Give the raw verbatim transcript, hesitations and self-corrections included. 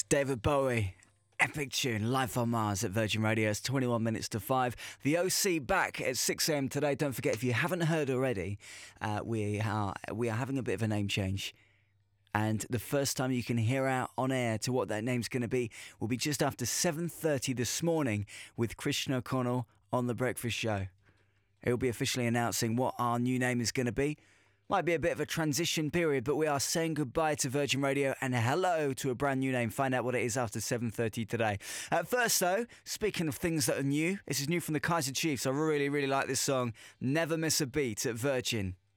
David Bowie, epic tune, Life on Mars at Virgin Radio. It's twenty-one minutes to five. The O C back at six a.m. today. Don't forget, if you haven't heard already, uh, we are we are having a bit of a name change. And the first time you can hear out on air to what that name's going to be will be just after seven thirty this morning with Christian O'Connell on The Breakfast Show. He'll be officially announcing what our new name is going to be. Might be a bit of a transition period, but we are saying goodbye to Virgin Radio and hello to a brand new name. Find out what it is after seven thirty today. At first, though, speaking of things that are new, this is new from the Kaiser Chiefs. I really, really like this song. Never Miss a Beat at Virgin.